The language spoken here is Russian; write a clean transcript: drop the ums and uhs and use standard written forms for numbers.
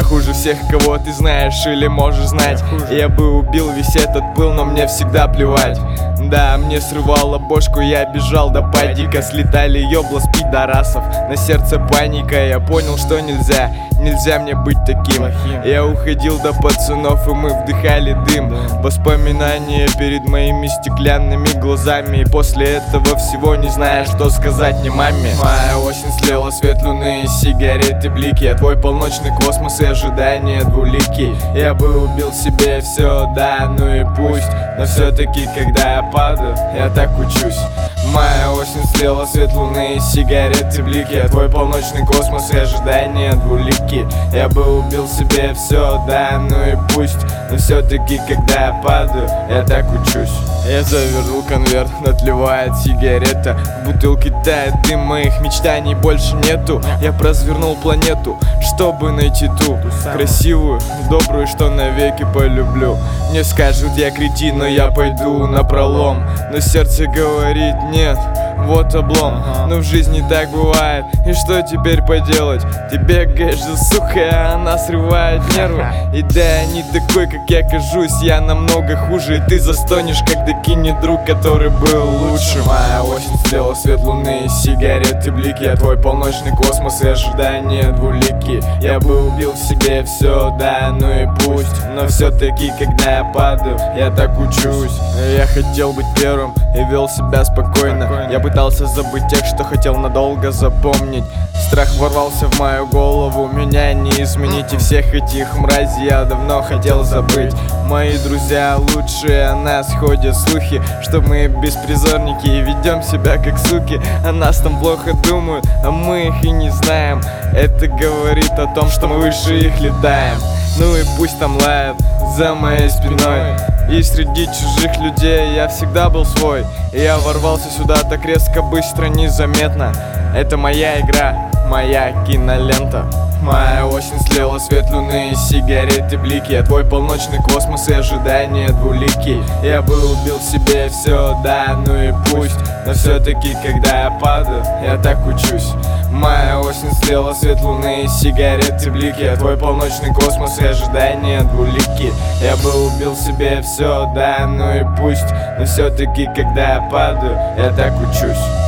хуже всех, кого ты знаешь или можешь знать. Я бы убил весь этот пыл, но мне всегда плевать. Да, мне срывало бошку, я бежал до падика. Слетали ёбла с пидорасов, на сердце паника. Я понял, что нельзя мне быть таким. Я уходил до пацанов, и мы вдыхали дым. Воспоминания перед моими стеклянными глазами. И после этого всего не знаю, что сказать ни маме. Моя осень слила свет луны и сигареты блики. А твой полночный космос и ожидание двуликий. Я бы убил себе все, да, ну и пусть. Но все-таки, когда я падаю, я так учусь. Моя осень слила свет луны и сигареты блики. А твой полночный космос и ожидание двулики. Я бы убил себе все, да, ну и пусть. Но все-таки, когда я падаю, я так учусь. Я завернул конверт, отливает сигарета. В бутылке тает дым, моих мечтаний больше нету. Я развернул планету, чтобы найти ту красивую, добрую, что навеки полюблю. Мне скажут, я кретин, но я пойду напролом. Но сердце говорит нет, вот облом. Но в жизни так бывает, и что теперь поделать? Ты бегаешь за сухой, а она срывает нервы. И да, я не такой, как я кажусь, я намного хуже. И ты застонешь, когда кинет друг, который был лучше. Моя осень слила свет луны и сигареты блики. А твой полночный космос и ожидание двулики. Я бы убил в себе все, да, ну и пусть. Но все-таки, когда я падаю, я так учусь. Я хотел быть первым и вел себя спокойно. Я пытался забыть тех, что хотел надолго запомнить. Страх ворвался в мою голову, меня не изменить. И всех этих мразей я давно хотел забыть. Мои друзья лучшие, о нас ходят слухи, что мы беспризорники и ведем себя как суки. О нас там плохо думают, а мы их и не знаем. Это говорит о том, что мы выше их летаем. Ну и пусть там лают за моей спиной. И среди чужих людей я всегда был свой. И я ворвался сюда так резко, быстро, незаметно. Это моя игра, моя кинолента. Моя осень слила свет луны и сигареты блики. А твой полночный космос и ожидание двуликий. Я бы убил себе все, да, ну и пусть. Но все-таки, когда я падаю, я так учусь. Моя осень слила свет луны и сигареты блики. А твой полночный космос и ожидание двулики. Я бы убил себе все, да, ну и пусть. Но все-таки, когда я падаю, я так учусь.